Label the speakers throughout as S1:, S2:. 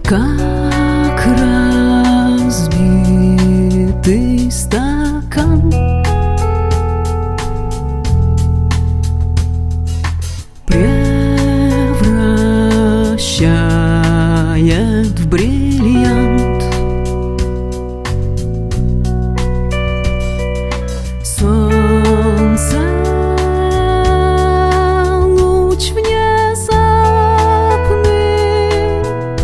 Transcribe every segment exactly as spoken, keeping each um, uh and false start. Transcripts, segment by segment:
S1: Как разбитый стакан превращает в бриллиант солнце, луч внезапный.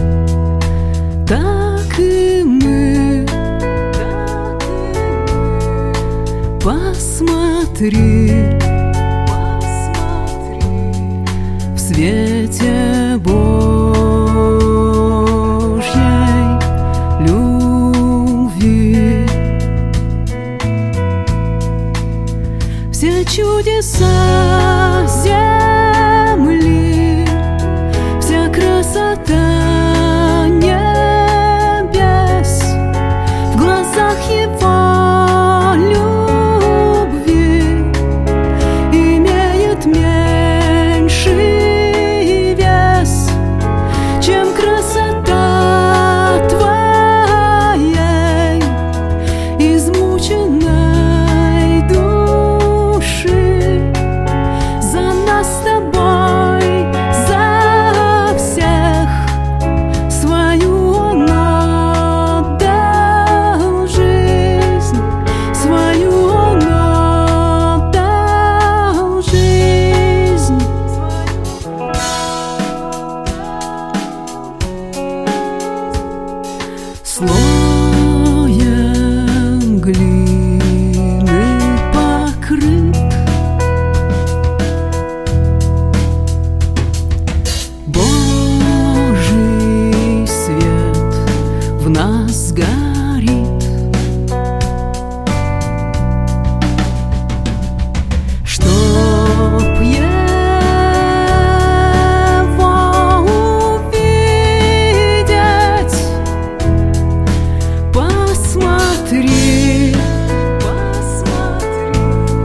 S1: Так и мы, так и мы. Посмотри, посмотри в свете Божьей любви. Все чудеса земли, вся красота небес в глазах Его любви имеет меньший вес, чем красота твоей измученной души. За нас с тобой, за всех свою Он отдал жизнь, свою Он отдал жизнь. Слоем глины покрыт Божий свет, в нас горит, чтоб Его увидеть. Посмотри, посмотри,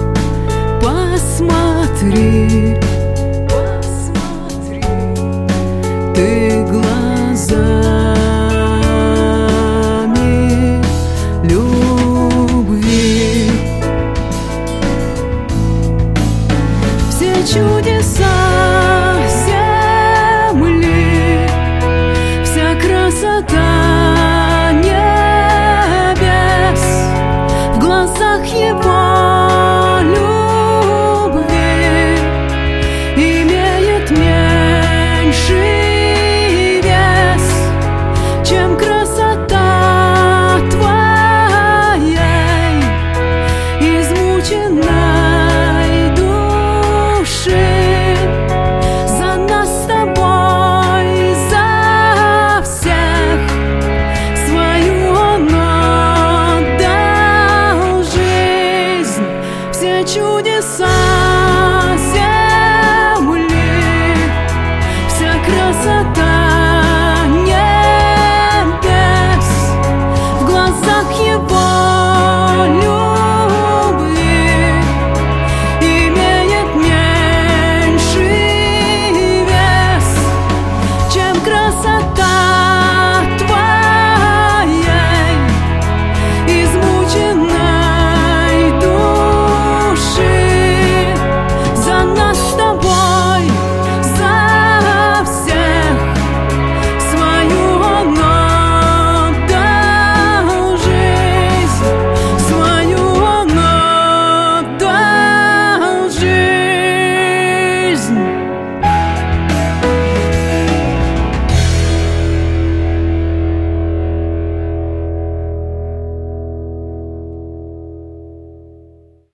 S1: посмотри, посмотри ты глазами любви. Все чудеса